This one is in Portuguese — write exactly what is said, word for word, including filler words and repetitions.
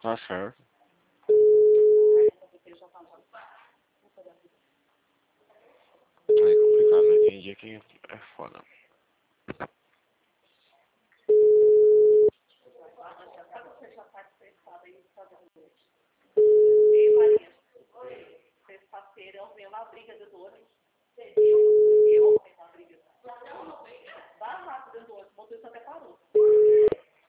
Tá certo. É complicado, né? Tem dia que é foda. Ei, Maria. Sexta-feira eu venho uma briga do doce. Eu venho uma briga. Dá rápido do doce. O motorista até parou.